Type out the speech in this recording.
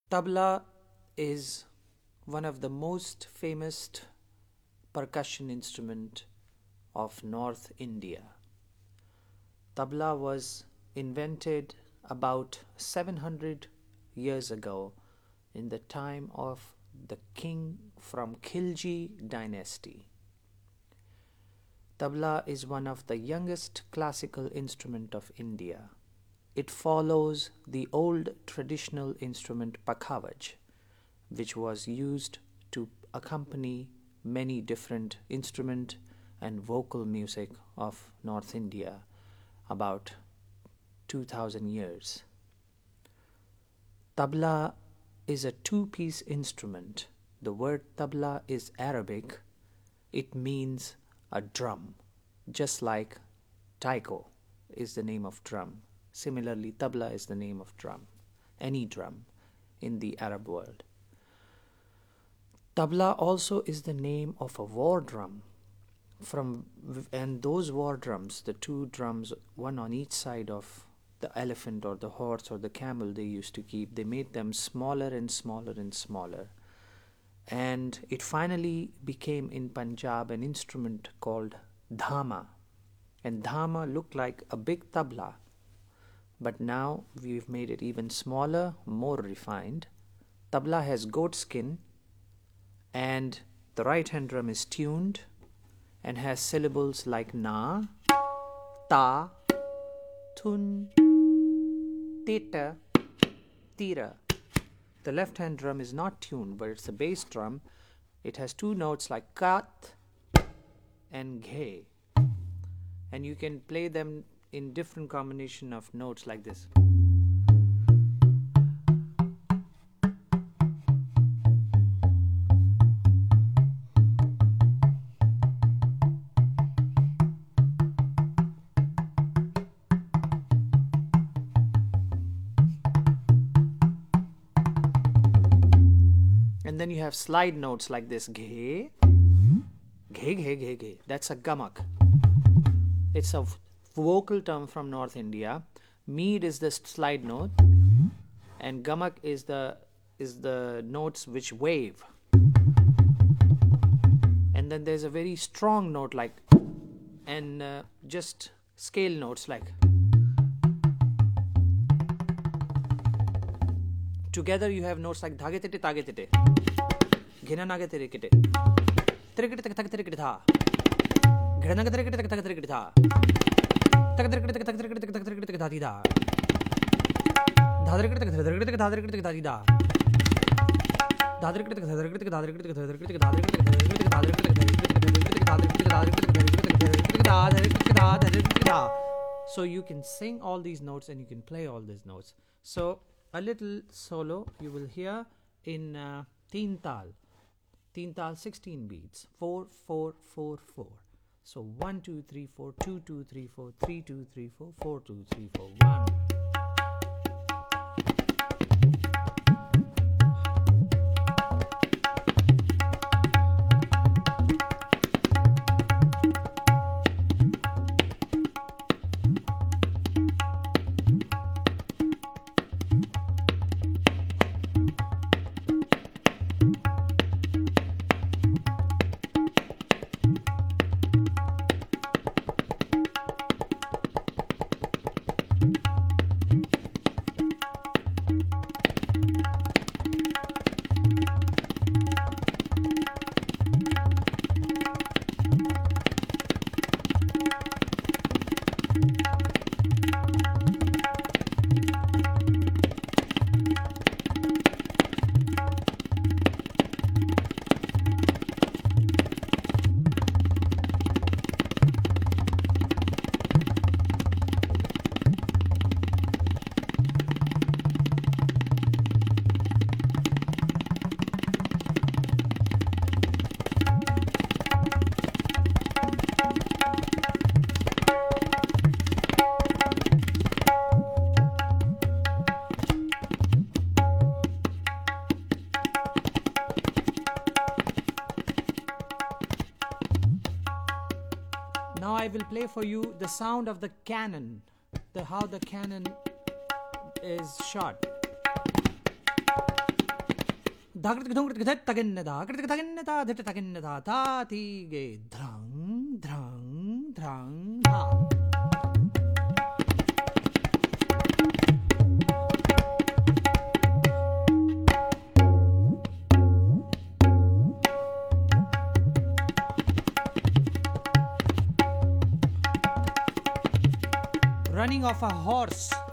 Tabla is one of the most famous percussion instrument of North India. Tabla was invented about 700 years ago in the time of the king from Khilji dynasty. Tabla is one of the youngest classical instrument of India. It follows the old traditional instrument pakhavaj, which was used to accompany many different instrument and vocal music of North India about 2000 years. Tabla is a two-piece instrument. The word tabla is Arabic. It means a drum, just like taiko is the name of drum. Similarly, tabla is the name of drum, any drum in the Arab world. Tabla also is the name of a war drum. And those war drums, the two drums, one on each side of the elephant or the horse or the camel they used to keep, they made them smaller and smaller and smaller. And it finally became in Punjab an instrument called dhama. And dhama looked like a big tabla. But now we've made it even smaller, more refined. Tabla has goat skin, and the right hand drum is tuned and has syllables like na, ta, thun, teta, tira. The left hand drum is not tuned, but it's a bass drum. It has two notes like kat and ghe. And you can play them in different combination of notes like this. And then you have slide notes like this. Ghe, ghe, ghe, ghe, ghe. That's a gamak. It's a vocal term from North India. Mead is the slide note, and gamak is the notes which wave. And then there's a very strong note like, and just scale notes like. Together you have notes like dhage tete tage tete, ghina nage tere kete, tere kete tak tere kete tha, ghina nage tere kete tak tere kete tha, tak tere kete tak tere kete tak tere kete tha di da, dha tere kete tak tere kete dha tere kete tha di da, dha tere kete tak tere kete dha tere kete dha tere kete dha tere kete dha tere kete dha tere kete dha tere kete dha. So you can sing all these notes and you can play all these notes. So a little solo you will hear in Teen Tal. Teen Tal 16 beats. 4 4 4 4. So 1 2 3 4 2 2 3 4 3 2 3 4 4 2 3 4 1. Now I will play for you the sound of the cannon, how the cannon is shot. धाकृतिक धुंकृतिक धत तगिन्न धा कृतिक तगिन्न धा धत तगिन्न धा धा ती गे ध्रंग ध्रंग ध्रंग धा. Running of a horse.